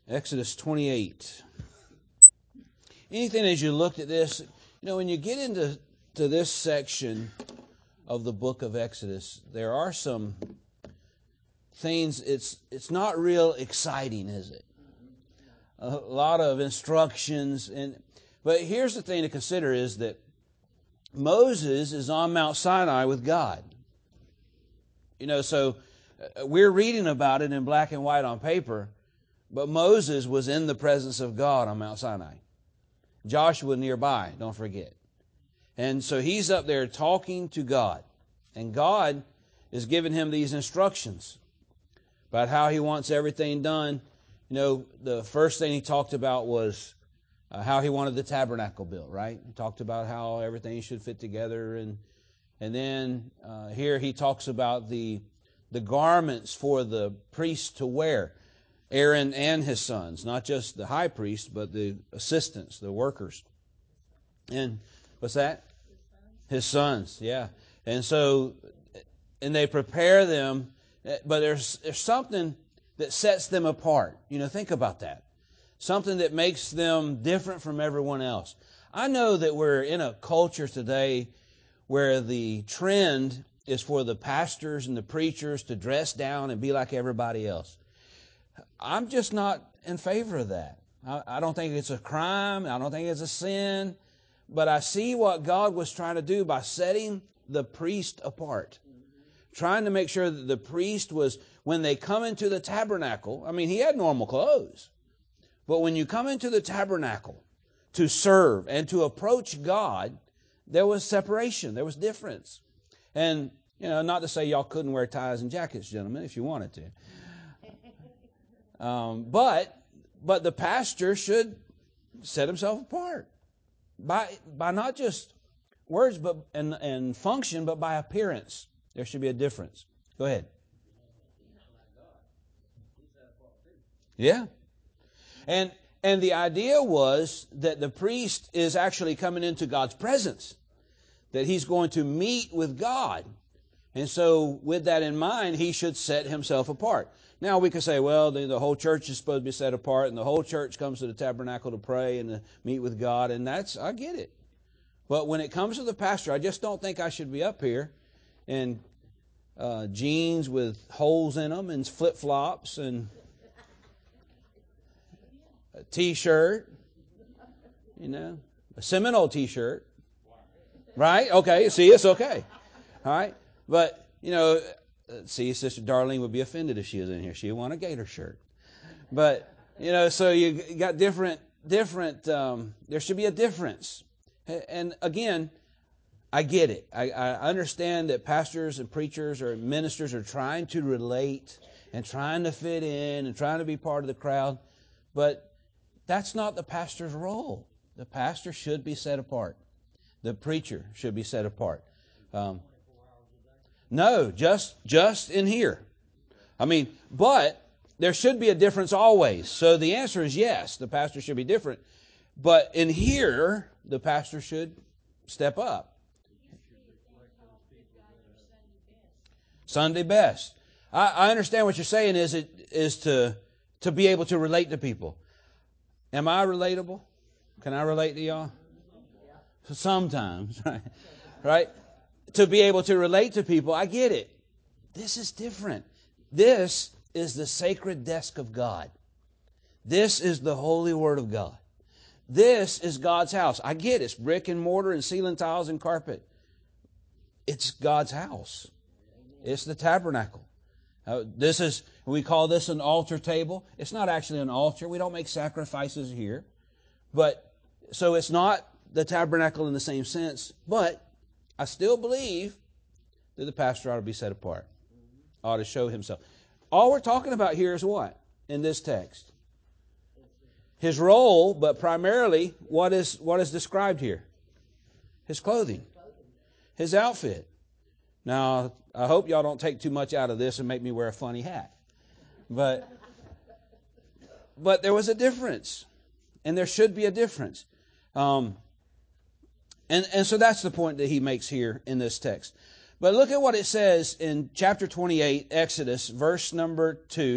Exodus 28. Anything as you looked at this, when you get into this section of the book of Exodus, there are some things, it's not real exciting, is it? A lot of instructions. But here's the thing to consider is that Moses is on Mount Sinai with God. So we're reading about it in black and white on paper, but Moses was in the presence of God on Mount Sinai. Joshua nearby, don't forget. And so he's up there talking to God. And God is giving him these instructions about how he wants everything done. The first thing he talked about was how he wanted the tabernacle built, right? He talked about how everything should fit together. And then here he talks about the garments for the priest to wear. Aaron and his sons, not just the high priest, but the assistants, the workers. And what's that? His sons, yeah. And so, and they prepare them, but there's something that sets them apart. Think about that. Something that makes them different from everyone else. I know that we're in a culture today where the trend is for the pastors and the preachers to dress down and be like everybody else. I'm just not in favor of that. I don't think it's a crime. I don't think it's a sin. But I see what God was trying to do by setting the priest apart. Trying to make sure that the priest was, when they come into the tabernacle, he had normal clothes. But when you come into the tabernacle to serve and to approach God, there was separation. There was difference. And, not to say y'all couldn't wear ties and jackets, gentlemen, if you wanted to. But the pastor should set himself apart by not just words and function, but by appearance. There should be a difference. Go ahead. Yeah. And the idea was that the priest is actually coming into God's presence, that he's going to meet with God. And so with that in mind, he should set himself apart. Now we could say, well, the whole church is supposed to be set apart, and the whole church comes to the tabernacle to pray and to meet with God, and I get it. But when it comes to the pastor, I just don't think I should be up here in jeans with holes in them and flip-flops and a T-shirt, a Seminole T-shirt. Right? Okay, see, it's okay. All right? But, see, Sister Darlene would be offended if she was in here. She'd want a gator shirt. But, so you got different, there should be a difference. And again, I get it. I understand that pastors and preachers or ministers are trying to relate and trying to fit in and trying to be part of the crowd. But that's not the pastor's role. The pastor should be set apart. The preacher should be set apart. No, just in here. But there should be a difference always. So the answer is yes, the pastor should be different. But in here, the pastor should step up. Sunday best. I understand what you're saying is to be able to relate to people. Am I relatable? Can I relate to y'all? Sometimes, right? To be able to relate to people, I get it. This is different. This is the sacred desk of God. This is the holy word of God. This is God's house. I get it. It's brick and mortar and ceiling tiles and carpet. It's God's house. It's the tabernacle. We call this an altar table. It's not actually an altar. We don't make sacrifices here. So it's not the tabernacle in the same sense, but I still believe that the pastor ought to be set apart, ought to show himself. All we're talking about here is what in this text? His role, but primarily what is described here? His clothing, his outfit. Now, I hope y'all don't take too much out of this and make me wear a funny hat. But there was a difference, and there should be a difference. And so that's the point that he makes here in this text. But look at what it says in chapter 28, Exodus, verse number 2.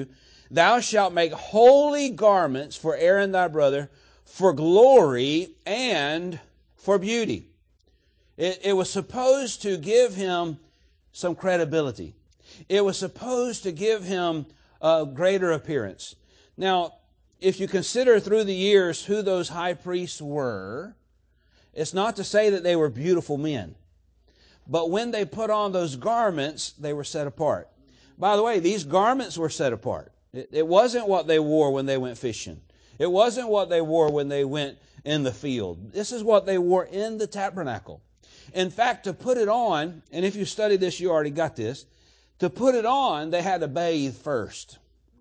Thou shalt make holy garments for Aaron thy brother, for glory and for beauty. It was supposed to give him some credibility. It was supposed to give him a greater appearance. Now, if you consider through the years who those high priests were, it's not to say that they were beautiful men. But when they put on those garments, they were set apart. By the way, these garments were set apart. It wasn't what they wore when they went fishing. It wasn't what they wore when they went in the field. This is what they wore in the tabernacle. In fact, to put it on, and if you study this, you already got this, to put it on, they had to bathe first.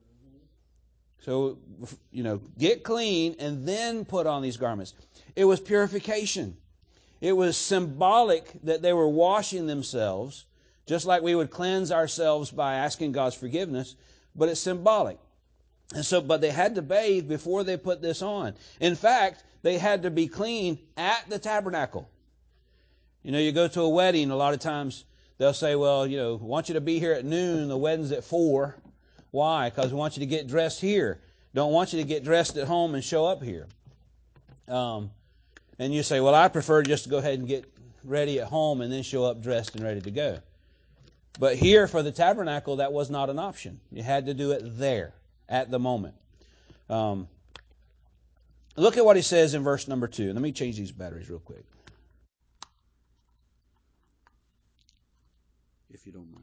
So, get clean and then put on these garments. It was purification. It was symbolic that they were washing themselves, just like we would cleanse ourselves by asking God's forgiveness, but it's symbolic. And so, but they had to bathe before they put this on. In fact, they had to be clean at the tabernacle. You go to a wedding, a lot of times they'll say, well, we want you to be here at noon, the wedding's at 4. Why? Because we want you to get dressed here. Don't want you to get dressed at home and show up here. And you say, well, I prefer just to go ahead and get ready at home and then show up dressed and ready to go. But here for the tabernacle, that was not an option. You had to do it there at the moment. Look at what he says in verse number 2. Let me change these batteries real quick, if you don't mind.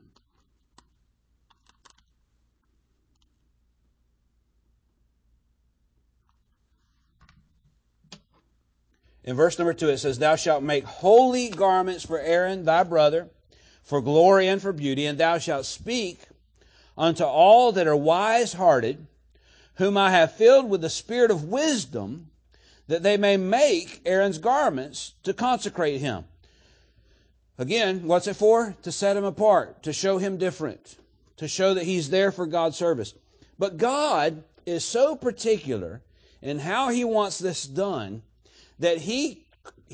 In verse number 2 it says, Thou shalt make holy garments for Aaron thy brother, for glory and for beauty, and thou shalt speak unto all that are wise-hearted, whom I have filled with the spirit of wisdom, that they may make Aaron's garments to consecrate him. Again, what's it for? To set him apart, to show him different, to show that he's there for God's service. But God is so particular in how he wants this done that he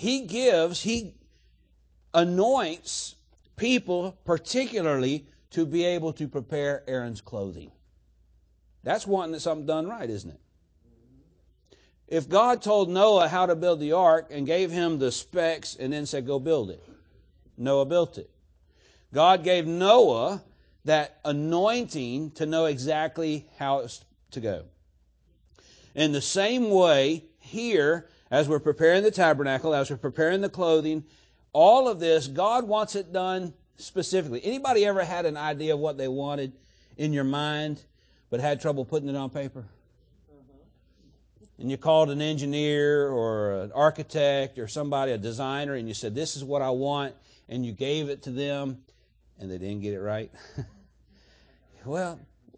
anoints people particularly to be able to prepare Aaron's clothing. That's wanting something done right, isn't it? If God told Noah how to build the ark and gave him the specs and then said, go build it, Noah built it. God gave Noah that anointing to know exactly how it's to go. In the same way, here, as we're preparing the tabernacle, as we're preparing the clothing, all of this, God wants it done specifically. Anybody ever had an idea of what they wanted in your mind, but had trouble putting it on paper? And you called an engineer or an architect or somebody, a designer, and you said, this is what I want, and you gave it to them, and they didn't get it right? Well,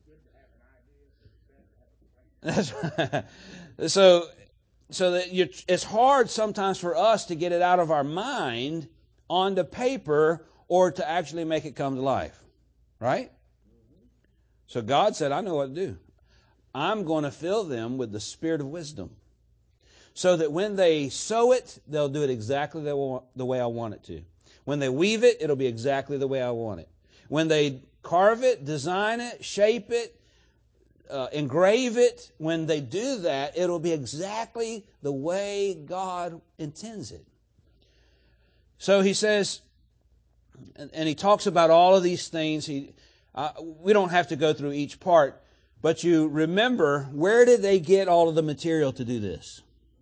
that's right. So that it's hard sometimes for us to get it out of our mind onto paper or to actually make it come to life. Right? So God said, I know what to do. I'm going to fill them with the spirit of wisdom, so that when they sew it, they'll do it exactly the way I want it to. When they weave it, it'll be exactly the way I want it. When they carve it, design it, shape it, engrave it, when they do that, it'll be exactly the way God intends it. So he says, and he talks about all of these things. We don't have to go through each part, but you remember, where did they get all of the material to do this?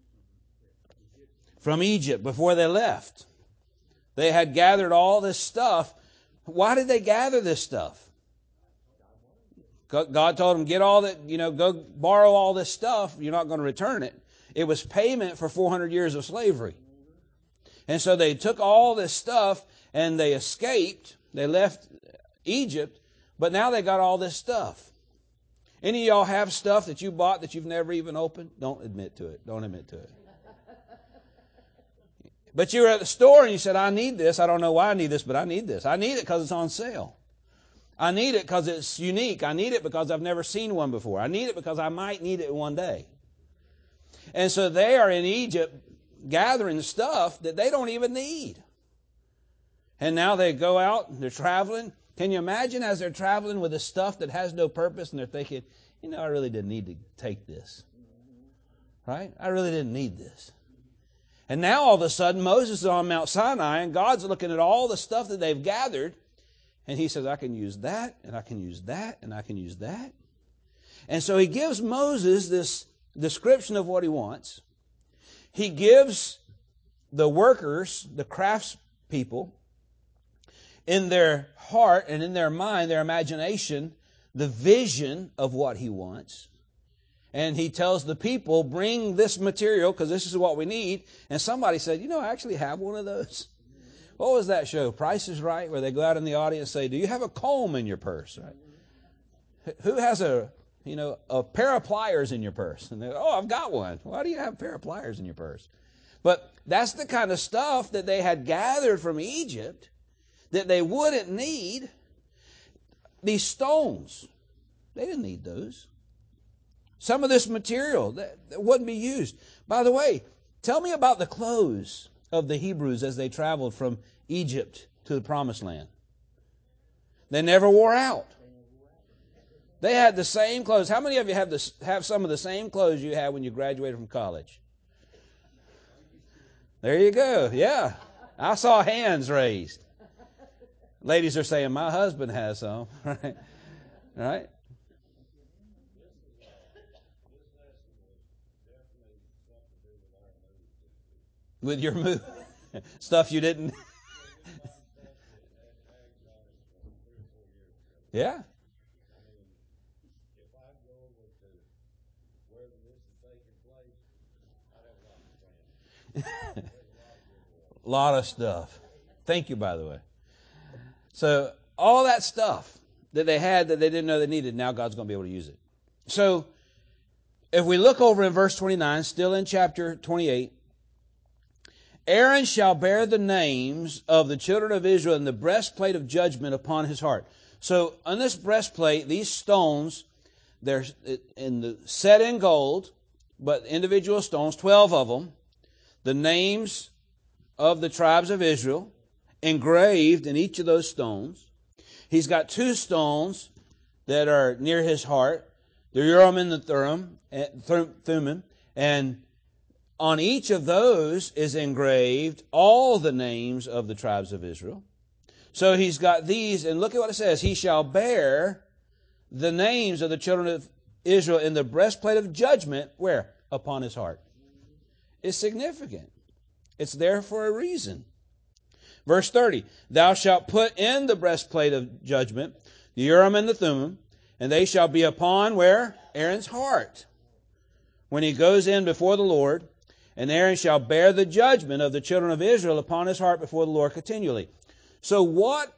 From Egypt, before they left. They had gathered all this stuff. Why did they gather this stuff? God told them, get all that, go borrow all this stuff. You're not going to return it. It was payment for 400 years of slavery. And so they took all this stuff and they escaped. They left Egypt, but now they got all this stuff. Any of y'all have stuff that you bought that you've never even opened? Don't admit to it. Don't admit to it. But you were at the store and you said, I need this. I don't know why I need this, but I need this. I need it because it's on sale. I need it because it's unique. I need it because I've never seen one before. I need it because I might need it one day. And so they are in Egypt gathering stuff that they don't even need. And now they go out, they're traveling, Can you imagine as they're traveling with this stuff that has no purpose and they're thinking, I really didn't need to take this. Right? I really didn't need this. And now all of a sudden Moses is on Mount Sinai and God's looking at all the stuff that they've gathered and he says, I can use that and I can use that and I can use that. And so he gives Moses this description of what he wants. He gives the workers, the craftspeople, in their heart and in their mind, their imagination, the vision of what he wants. And he tells the people, bring this material because this is what we need. And somebody said, I actually have one of those. What was that show? Price is Right, where they go out in the audience and say, do you have a comb in your purse? Right? Who has a pair of pliers in your purse? And they go, I've got one. Why do you have a pair of pliers in your purse? But that's the kind of stuff that they had gathered from Egypt that they wouldn't need. These stones, they didn't need those. Some of this material that wouldn't be used. By the way, tell me about the clothes of the Hebrews as they traveled from Egypt to the Promised Land. They never wore out. They had the same clothes. How many of you have some of the same clothes you had when you graduated from college? There you go. Yeah. I saw hands raised. Ladies are saying, my husband has some. Right? Right? With your move. Stuff you didn't. Yeah. A lot of stuff. Thank you, by the way. So all that stuff that they had that they didn't know they needed, now God's going to be able to use it. So if we look over in verse 29, still in chapter 28, Aaron shall bear the names of the children of Israel in the breastplate of judgment upon his heart. So on this breastplate, these stones, they're set in gold, but individual stones, 12 of them, the names of the tribes of Israel, engraved in each of those stones. He's got 2 stones that are near his heart, the Urim and the Thummim, and on each of those is engraved all the names of the tribes of Israel. So he's got these, and look at what it says. He shall bear the names of the children of Israel in the breastplate of judgment, where? Upon his heart. It's significant. It's there for a reason. Verse 30, thou shalt put in the breastplate of judgment the Urim and the Thummim, and they shall be upon, where? Aaron's heart. When he goes in before the Lord, and Aaron shall bear the judgment of the children of Israel upon his heart before the Lord continually. So what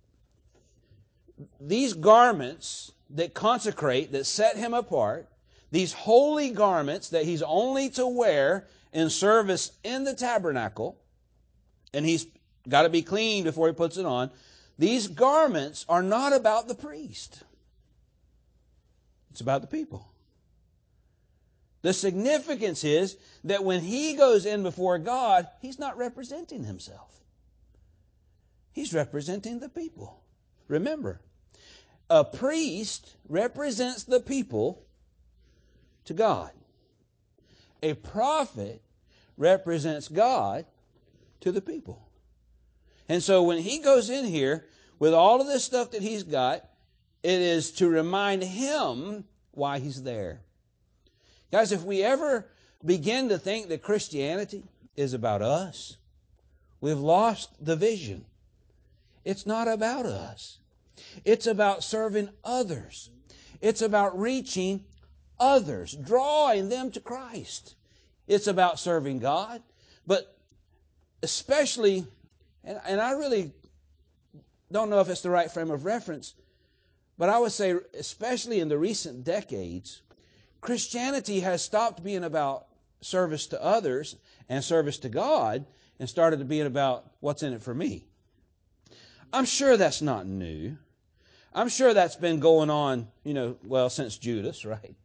these garments that consecrate, that set him apart, these holy garments that he's only to wear in service in the tabernacle, and he's got to be clean before he puts it on, these garments are not about the priest. It's about the people. The significance is that when he goes in before God, he's not representing himself. He's representing the people. Remember, a priest represents the people to God. A prophet represents God to the people. And so when he goes in here with all of this stuff that he's got, it is to remind him why he's there. Guys, if we ever begin to think that Christianity is about us, we've lost the vision. It's not about us. It's about serving others. It's about reaching others, drawing them to Christ. It's about serving God, but especially, and I really don't know if it's the right frame of reference, but I would say especially in the recent decades, Christianity has stopped being about service to others and service to God and started to being about what's in it for me. I'm sure that's not new. I'm sure that's been going on, since Judas, right?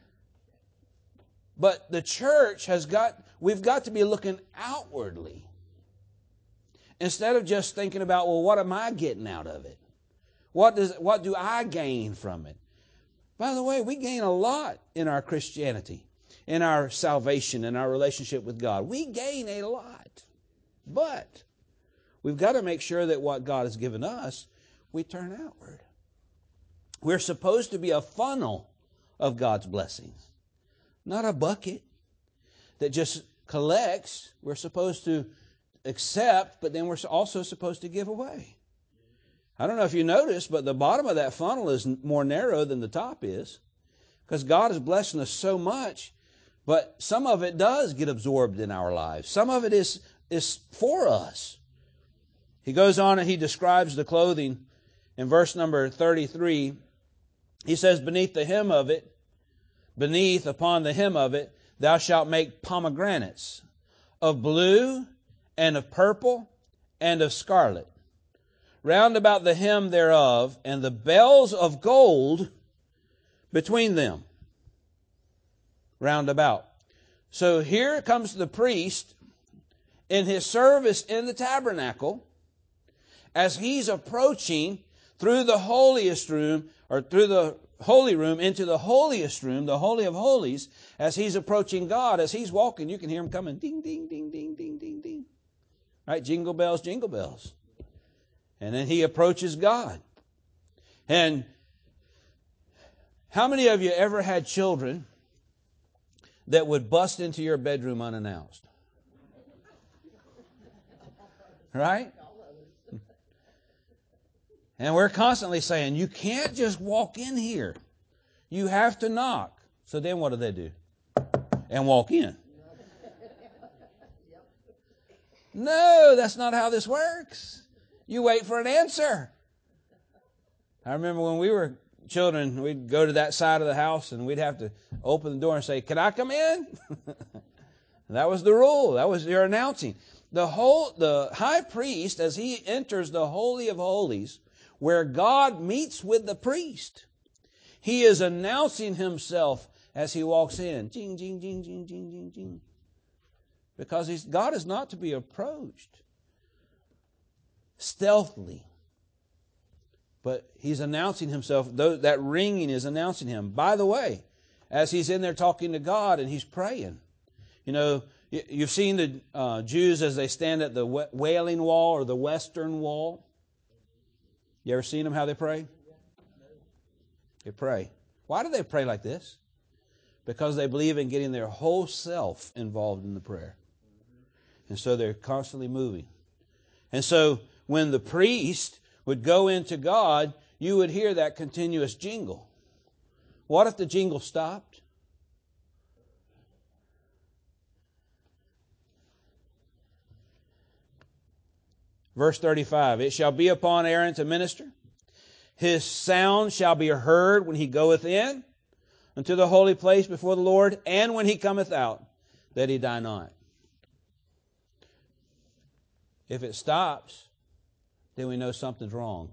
But the church we've got to be looking outwardly instead of just thinking about, well, what am I getting out of it? What do I gain from it? By the way, we gain a lot in our Christianity, in our salvation, in our relationship with God. We gain a lot. But we've got to make sure that what God has given us, we turn outward. We're supposed to be a funnel of God's blessings, not a bucket that just collects. We're supposed to accept, but then we're also supposed to give away. I don't know if you noticed, but the bottom of that funnel is more narrow than the top is, because God is blessing us so much, but some of it does get absorbed in our lives. Some of it is for us. He goes on and he describes the clothing in verse number 33. He says, beneath upon the hem of it, thou shalt make pomegranates of blue and of purple and of scarlet, round about the hem thereof, and the bells of gold between them, round about. So here comes the priest in his service in the tabernacle, as he's approaching through the holiest room, or through the holy room into the holiest room, the Holy of Holies, as he's approaching God. As he's walking, you can hear him coming, ding, ding, ding, ding, ding, ding, ding. Right? Jingle bells, jingle bells. And then he approaches God. And how many of you ever had children that would bust into your bedroom unannounced? Right? And we're constantly saying, you can't just walk in here. You have to knock. So then what do? And walk in. No, that's not how this works. You wait for an answer. I remember when we were children, we'd go to that side of the house and we'd have to open the door and say, can I come in? That was the rule. That was your announcing. The high priest, as he enters the Holy of Holies, where God meets with the priest, he is announcing himself as he walks in. Jing, jing, jing, jing, jing, jing, jing. Because God is not to be approached stealthily. But he's announcing himself. That ringing is announcing him. By the way, as he's in there talking to God and he's praying. You know, you've seen the Jews as they stand at the Wailing Wall or the Western Wall. You ever seen them how they pray? They pray. Why do they pray like this? Because they believe in getting their whole self involved in the prayer. And so they're constantly moving. And so when the priest would go into God, you would hear that continuous jingle. What if the jingle stopped? Verse 35, it shall be upon Aaron to minister. His sound shall be heard when he goeth in unto the holy place before the Lord, and when he cometh out, that he die not. If it stops, then we know something's wrong.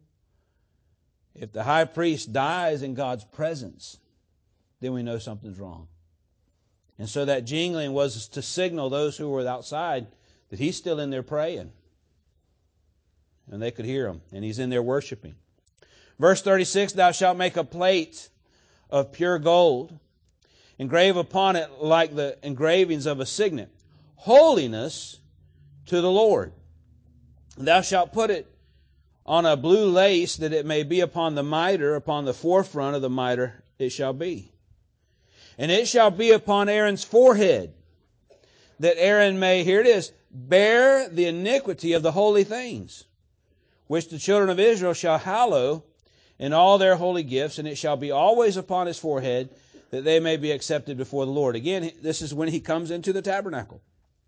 If the high priest dies in God's presence, then we know something's wrong. And so that jingling was to signal those who were outside that he's still in there praying. And they could hear him, and he's in there worshiping. Verse 36, thou shalt make a plate of pure gold, engrave upon it like the engravings of a signet, holiness to the Lord. Thou shalt put it on a blue lace, that it may be upon the mitre, upon the forefront of the mitre it shall be. And it shall be upon Aaron's forehead, that Aaron may, here it is, bear the iniquity of the holy things, which the children of Israel shall hallow in all their holy gifts, and it shall be always upon his forehead, that they may be accepted before the Lord. Again, this is when he comes into the tabernacle.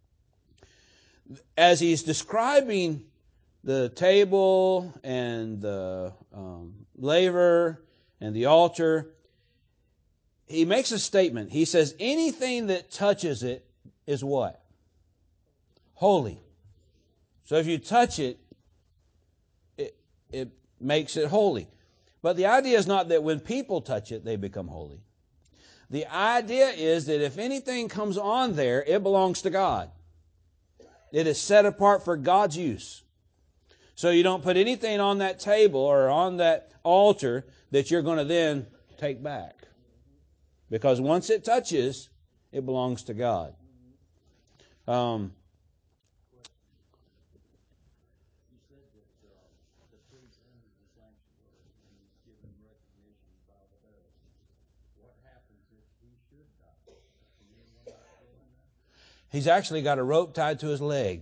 As he's describing the table and the laver and the altar, he makes a statement. He says, anything that touches it is what? Holy. So if you touch it, it makes it holy. But the idea is not that when people touch it, they become holy. The idea is that if anything comes on there, it belongs to God. It is set apart for God's use. So you don't put anything on that table or on that altar that you're going to then take back. Because once it touches, it belongs to God. He's actually got a rope tied to his leg.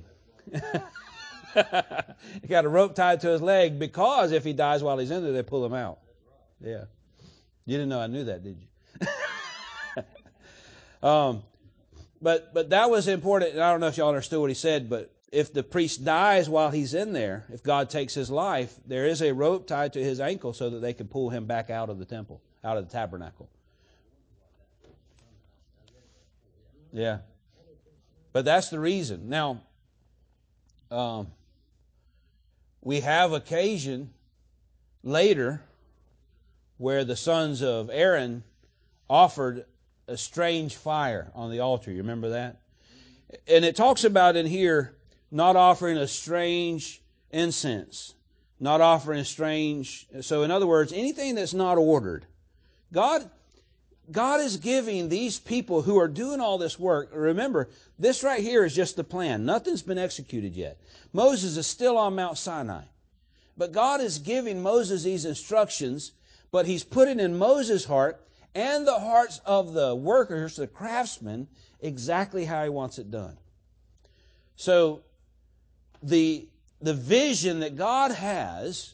He got a rope tied to his leg because if he dies while he's in there, they pull him out. Yeah. You didn't know I knew that, did you? But that was important. And I don't know if y'all understood what he said, but if the priest dies while he's in there, if God takes his life, there is a rope tied to his ankle so that they can pull him back out of the temple, out of the tabernacle. Yeah. But that's the reason. Now, we have occasion later where the sons of Aaron offered a strange fire on the altar. You remember that? And it talks about in here not offering a strange incense, not offering a strange... So in other words, anything that's not ordered. God is giving these people who are doing all this work, remember, this right here is just the plan. Nothing's been executed yet. Moses is still on Mount Sinai. But God is giving Moses these instructions, but He's putting in Moses' heart and the hearts of the workers, the craftsmen, exactly how He wants it done. So the vision that God has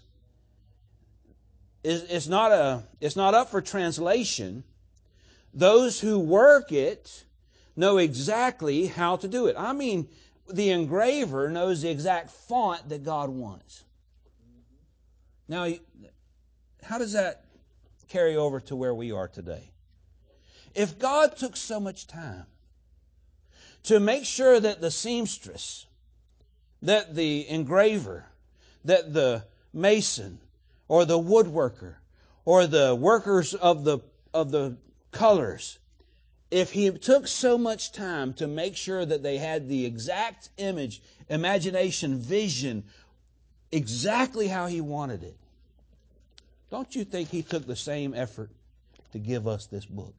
is not up for translation. Those who work it know exactly how to do it. I mean, the engraver knows the exact font that God wants. Now, how does that carry over to where we are today? If God took so much time to make sure that the seamstress, that the engraver, that the mason, or the woodworker, or the workers of the colors, if He took so much time to make sure that they had the exact image, imagination, vision, exactly how He wanted it, don't you think He took the same effort to give us this book?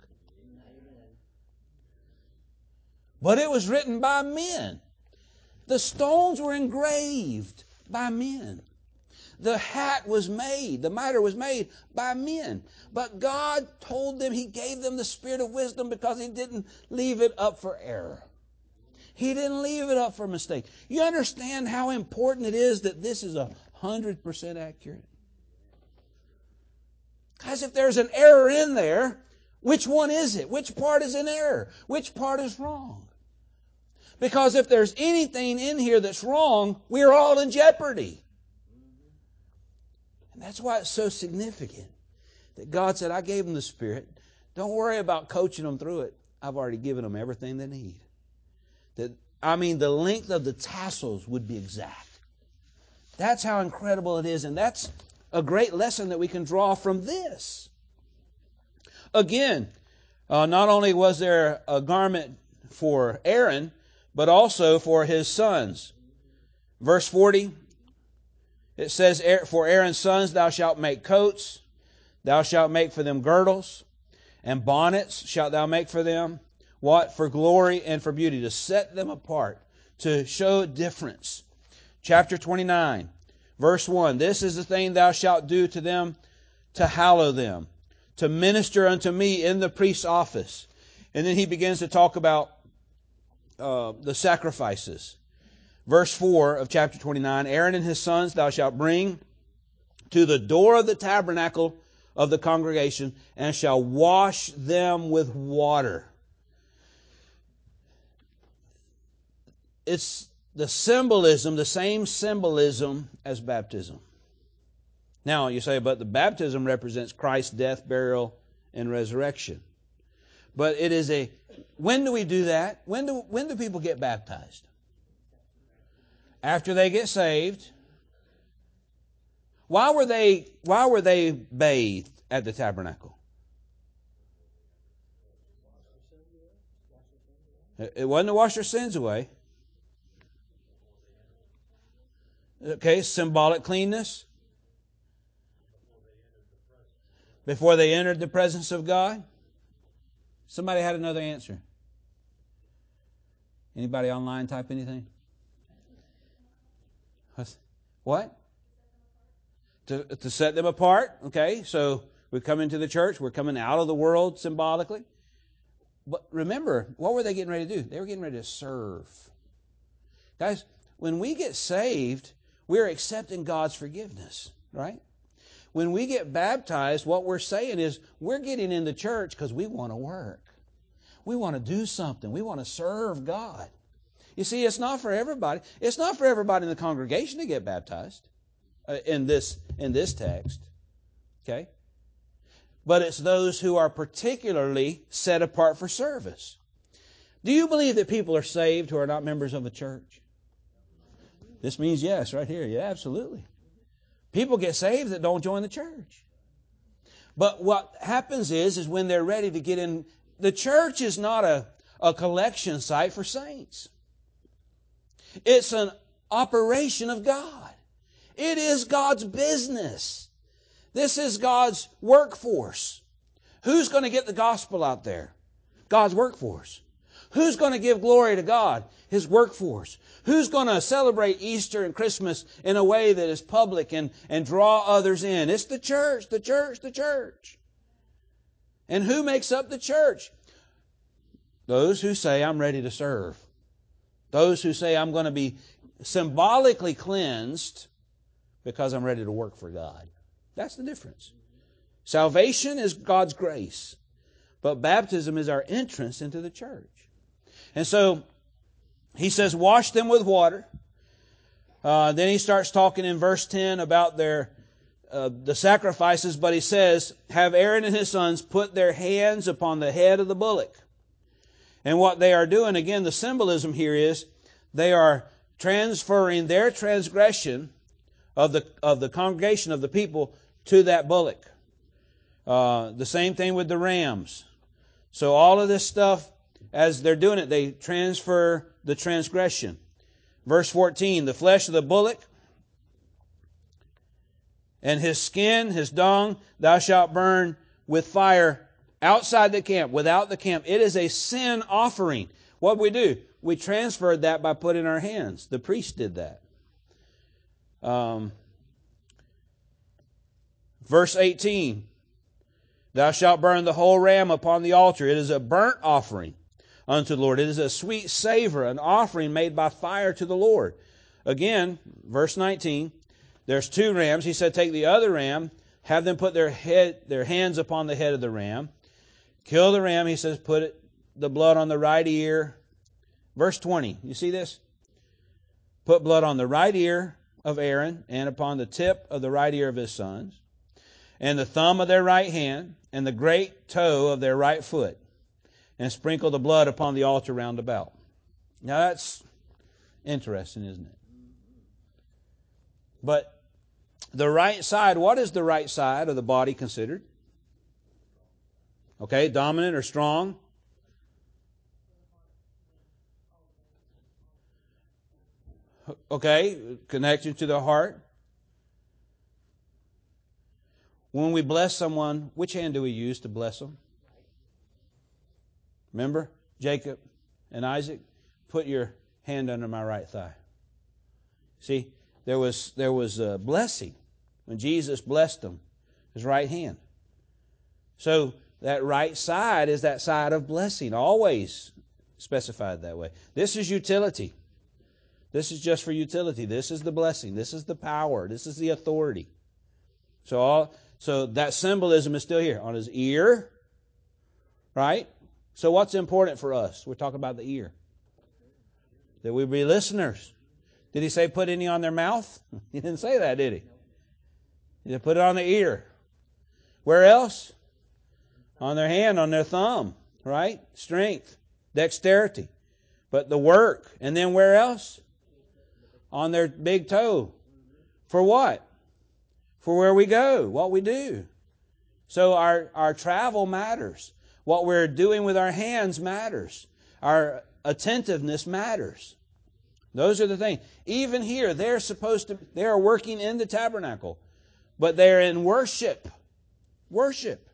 But it was written by men. The stones were engraved by men. The hat was made, the mitre was made by men. But God told them, He gave them the spirit of wisdom because He didn't leave it up for error. He didn't leave it up for mistake. You understand how important it is that this is 100% accurate? Because if there's an error in there, which one is it? Which part is in error? Which part is wrong? Because if there's anything in here that's wrong, we're all in jeopardy. And that's why it's so significant that God said, I gave them the Spirit. Don't worry about coaching them through it. I've already given them everything they need. The length of the tassels would be exact. That's how incredible it is. And that's a great lesson that we can draw from this. Again, not only was there a garment for Aaron, but also for his sons. Verse 40, it says, for Aaron's sons thou shalt make coats, thou shalt make for them girdles, and bonnets shalt thou make for them. What? For glory and for beauty, to set them apart, to show difference. Chapter 29, verse 1, this is the thing thou shalt do to them to hallow them, to minister unto me in the priest's office. And then he begins to talk about the sacrifices. Verse 4 of chapter 29, Aaron and his sons thou shalt bring to the door of the tabernacle of the congregation, and shall wash them with water. It's the symbolism, the same symbolism as baptism. Now, you say, but the baptism represents Christ's death, burial, and resurrection. But it is when do we do that? When do people get baptized? After they get saved. Why were they bathed at the tabernacle? It wasn't to wash their sins away. Okay, symbolic cleanness. Before they entered the presence of God. Somebody had another answer. Anybody online type anything? What? To set them apart. Okay, so we come into the church. We're coming out of the world symbolically. But remember, what were they getting ready to do? They were getting ready to serve. Guys, when we get saved, we're accepting God's forgiveness, right? When we get baptized, what we're saying is we're getting in the church because we want to work. We want to do something. We want to serve God. You see, it's not for everybody. It's not for everybody in the congregation to get baptized in this text. Okay? But it's those who are particularly set apart for service. Do you believe that people are saved who are not members of a church? This means yes, right here. Yeah, absolutely. People get saved that don't join the church. But what happens is when they're ready to get in, the church is not a collection site for saints. It's an operation of God. It is God's business. This is God's workforce. Who's going to get the gospel out there? God's workforce. Who's going to give glory to God? His workforce. Who's going to celebrate Easter and Christmas in a way that is public and draw others in? It's the church, the church, the church. And who makes up the church? Those who say, I'm ready to serve. Those who say, I'm going to be symbolically cleansed because I'm ready to work for God. That's the difference. Salvation is God's grace, but baptism is our entrance into the church. And so he says, wash them with water. Then he starts talking in verse 10 about the sacrifices, but he says, have Aaron and his sons put their hands upon the head of the bullock. And what they are doing, again, the symbolism here is they are transferring their transgression of the congregation of the people to that bullock. The same thing with the rams. So all of this stuff, as they're doing it, they transfer the transgression. Verse 14, the flesh of the bullock and his skin, his dung, thou shalt burn with fire outside the camp, without the camp. It is a sin offering. What do? We transferred that by putting our hands. The priest did that. Verse 18, thou shalt burn the whole ram upon the altar. It is a burnt offering unto the Lord. It is a sweet savor, an offering made by fire to the Lord. Again, verse 19, there's 2 rams. He said, take the other ram, have them put their hands upon the head of the ram. Kill the ram, he says, put the blood on the right ear. Verse 20, you see this? Put blood on the right ear of Aaron and upon the tip of the right ear of his sons, and the thumb of their right hand, and the great toe of their right foot, and sprinkle the blood upon the altar round about. Now that's interesting, isn't it? But the right side, what is the right side of the body considered? Okay, dominant or strong? Okay, connection to the heart. When we bless someone, which hand do we use to bless them? Remember, Jacob and Isaac, put your hand under my right thigh. See, there was a blessing when Jesus blessed them, his right hand. So that right side is that side of blessing, always specified that way. This is utility. This is just for utility. This is the blessing. This is the power. This is the authority. So that symbolism is still here. On his ear, right? So what's important for us? We're talking about the ear. That we be listeners. Did he say put any on their mouth? He didn't say that, did he? He said put it on the ear. Where else? On their hand, on their thumb, right? Strength, dexterity. But the work. And then where else? On their big toe. For what? For where we go, what we do. So our travel matters. What we're doing with our hands matters. Our attentiveness matters. Those are the things. Even here, they are working in the tabernacle, but they're in worship. Worship.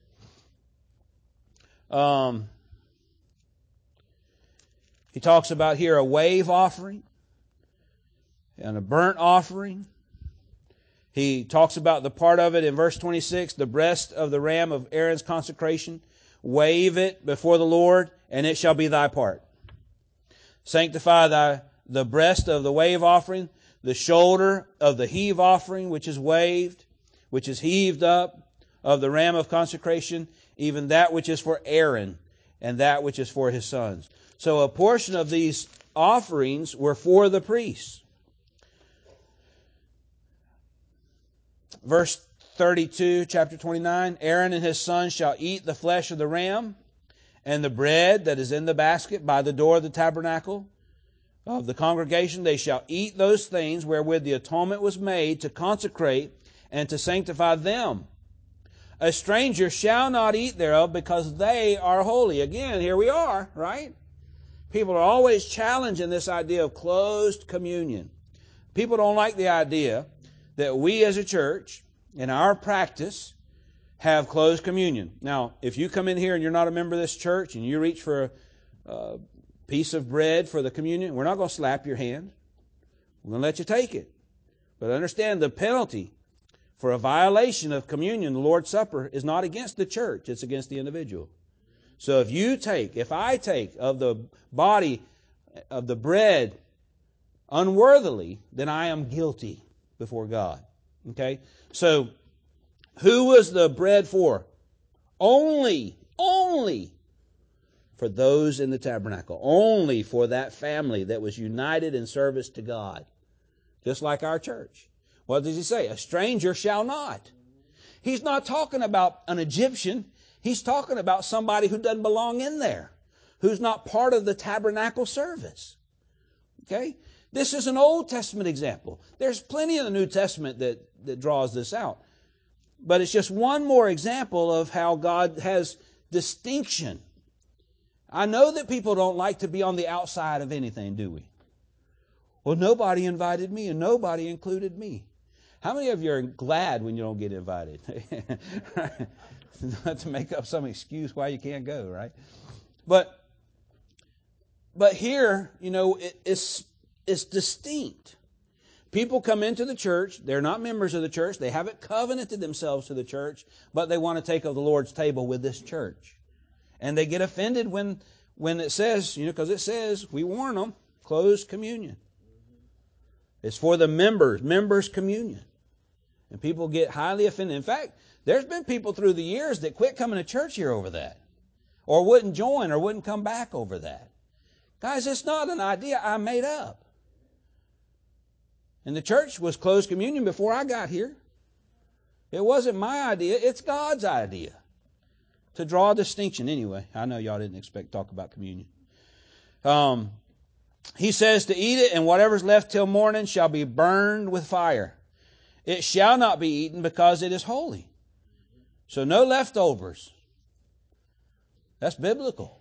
He talks about here a wave offering and a burnt offering. He talks about the part of it in verse 26, the breast of the ram of Aaron's consecration. Wave it before the Lord, and it shall be thy part. Sanctify the breast of the wave offering, the shoulder of the heave offering, which is waved, which is heaved up, of the ram of consecration, even that which is for Aaron, and that which is for his sons. So a portion of these offerings were for the priests. Verse 32, chapter 29, Aaron and his sons shall eat the flesh of the ram and the bread that is in the basket by the door of the tabernacle of the congregation. They shall eat those things wherewith the atonement was made to consecrate and to sanctify them. A stranger shall not eat thereof, because they are holy. Again, here we are, right? People are always challenging this idea of closed communion. People don't like the idea that we as a church, in our practice, have closed communion. Now, if you come in here and you're not a member of this church and you reach for a piece of bread for the communion, we're not going to slap your hand. We're going to let you take it. But understand the penalty for a violation of communion, the Lord's Supper, is not against the church, it's against the individual. So if I take of the body of the bread unworthily, then I am guilty before God. Okay? So, who was the bread for? Only for those in the tabernacle. Only for that family that was united in service to God. Just like our church. What does he say? A stranger shall not. He's not talking about an Egyptian. He's talking about somebody who doesn't belong in there, who's not part of the tabernacle service. Okay? This is an Old Testament example. There's plenty in the New Testament that draws this out. But it's just one more example of how God has distinction. I know that people don't like to be on the outside of anything, do we? Well, nobody invited me and nobody included me. How many of you are glad when you don't get invited? Not to make up some excuse why you can't go, right? But here, it's distinct. People come into the church. They're not members of the church. They haven't covenanted themselves to the church, but they want to take of the Lord's table with this church. And they get offended when it says, because it says, we warn them, closed communion. It's for the members' communion. And people get highly offended. In fact, there's been people through the years that quit coming to church here over that. Or wouldn't join or wouldn't come back over that. Guys, it's not an idea I made up. And the church was closed communion before I got here. It wasn't my idea. It's God's idea. To draw a distinction. Anyway, I know y'all didn't expect to talk about communion. He says to eat it, and whatever's left till morning shall be burned with fire. It shall not be eaten because it is holy. So no leftovers. That's biblical.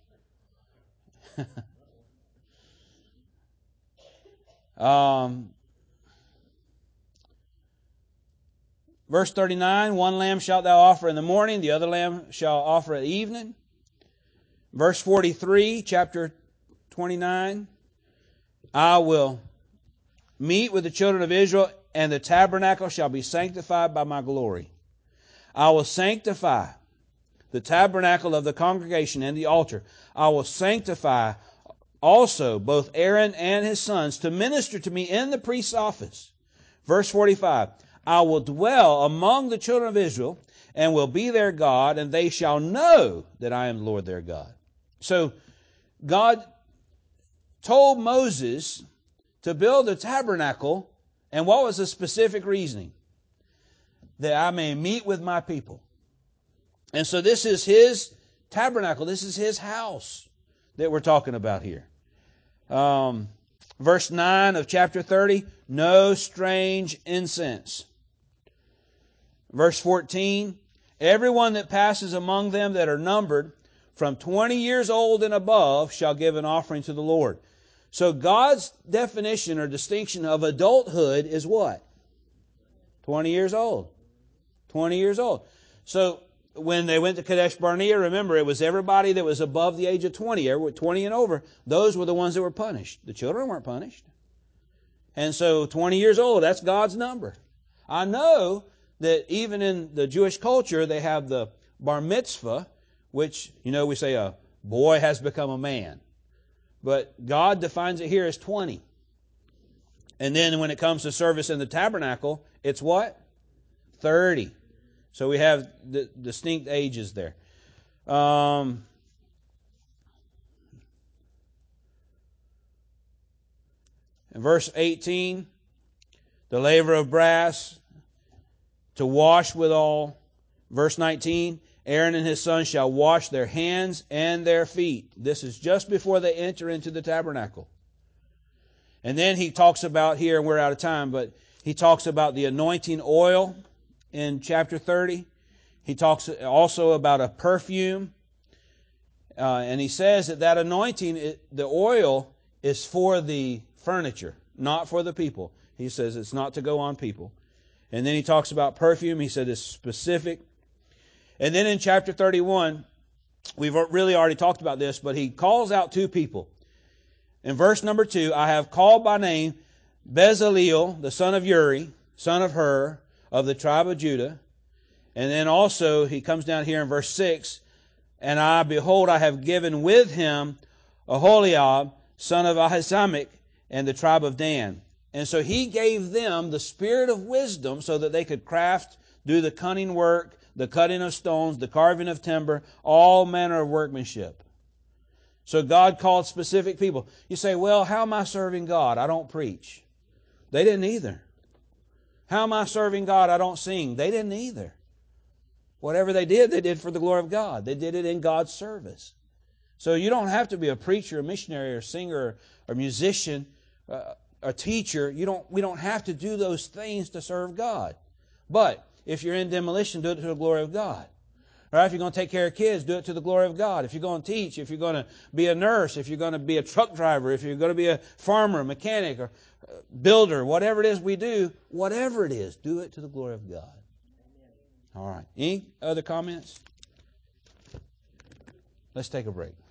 Verse 39, one lamb shalt thou offer in the morning, the other lamb shall offer at evening. Verse 43, chapter 29, I will meet with the children of Israel, and the tabernacle shall be sanctified by my glory. I will sanctify the tabernacle of the congregation and the altar. I will sanctify also both Aaron and his sons to minister to me in the priest's office. Verse 45, I will dwell among the children of Israel and will be their God, and they shall know that I am the Lord their God. So God told Moses to build a tabernacle, and what was the specific reasoning? That I may meet with my people. And so this is his tabernacle. This is his house that we're talking about here. Verse 9 of chapter 30, no strange incense. Verse 14, everyone that passes among them that are numbered from 20 years old and above shall give an offering to the Lord. So God's definition or distinction of adulthood is what? 20 years old. 20 years old. So when they went to Kadesh Barnea, remember, it was everybody that was above the age of 20, 20 and over. Those were the ones that were punished. The children weren't punished. And so 20 years old, that's God's number. I know that even in the Jewish culture, they have the bar mitzvah, which, we say a boy has become a man. But God defines it here as 20. And then when it comes to service in the tabernacle, it's what? 30. So we have the distinct ages there. In verse 18, the laver of brass to wash withal. Verse 19, Aaron and his sons shall wash their hands and their feet. This is just before they enter into the tabernacle. And then he talks about here, and we're out of time, but he talks about the anointing oil in chapter 30. He talks also about a perfume. And he says that anointing, the oil, is for the furniture, not for the people. He says it's not to go on people. And then he talks about perfume. He said it's specific. And then in chapter 31, we've really already talked about this, but he calls out two people. In verse number 2, I have called by name Bezaleel, the son of Uri, son of Hur, of the tribe of Judah. And then also he comes down here in verse 6, and behold, I have given with him Aholiab, son of Ahisamach, and the tribe of Dan. And so he gave them the spirit of wisdom so that they could craft, do the cunning work, the cutting of stones, the carving of timber, all manner of workmanship. So God called specific people. You say, well, how am I serving God? I don't preach. They didn't either. How am I serving God? I don't sing. They didn't either. Whatever they did for the glory of God. They did it in God's service. So you don't have to be a preacher, a missionary, or singer, or musician, a teacher. We don't have to do those things to serve God. But if you're in demolition, do it to the glory of God. Or if you're going to take care of kids, do it to the glory of God. If you're going to teach, if you're going to be a nurse, if you're going to be a truck driver, if you're going to be a farmer, mechanic, or builder, whatever it is we do, whatever it is, do it to the glory of God. All right. Any other comments? Let's take a break.